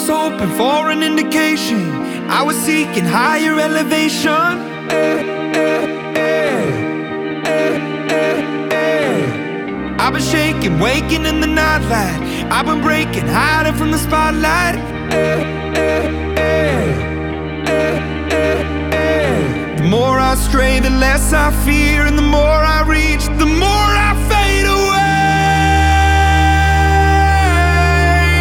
hoping for an indication. I was seeking higher elevation. I've been shaking, waking in the nightlight. I've been breaking, hiding from the spotlight. The more I stray, the less I fear, and the more I reach, the more I fade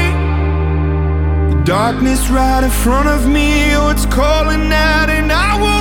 away. The darkness right in front of me, oh, it's calling out, and I won't